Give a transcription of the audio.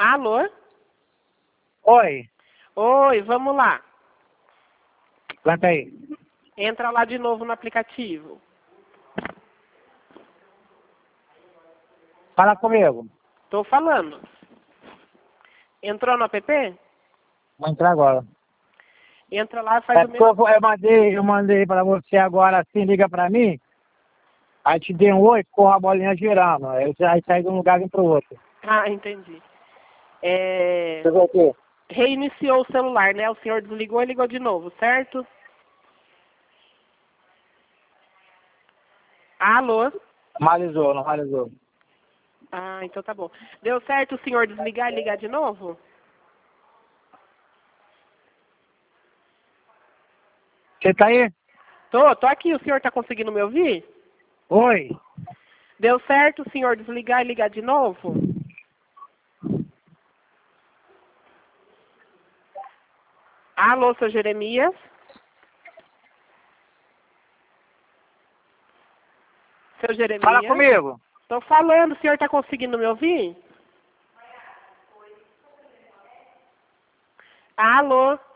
Alô? Oi, Oi, vamos lá. canta aí. Entra lá de novo no aplicativo. Fala comigo. Tô falando. Entrou no app? Vou entrar agora. Entra lá, faz É o porque mesmo. eu mandei pra você agora assim, liga pra mim. Aí te dei um oi, corra a bolinha girando. Aí sai de um lugar e vem pro outro. Ah, entendi. Você vê o quê? Reiniciou o celular, né? O senhor desligou e ligou de novo, certo? Alô? Normalizou, normalizou. Ah, então tá bom. Deu certo o senhor desligar e ligar de novo? Você tá aí? Tô aqui. O senhor tá conseguindo me ouvir? Oi. Deu certo o senhor desligar e ligar de novo? Alô, seu Jeremias? Seu Jeremias? Fala comigo. Tô falando, o senhor tá conseguindo me ouvir? Alô?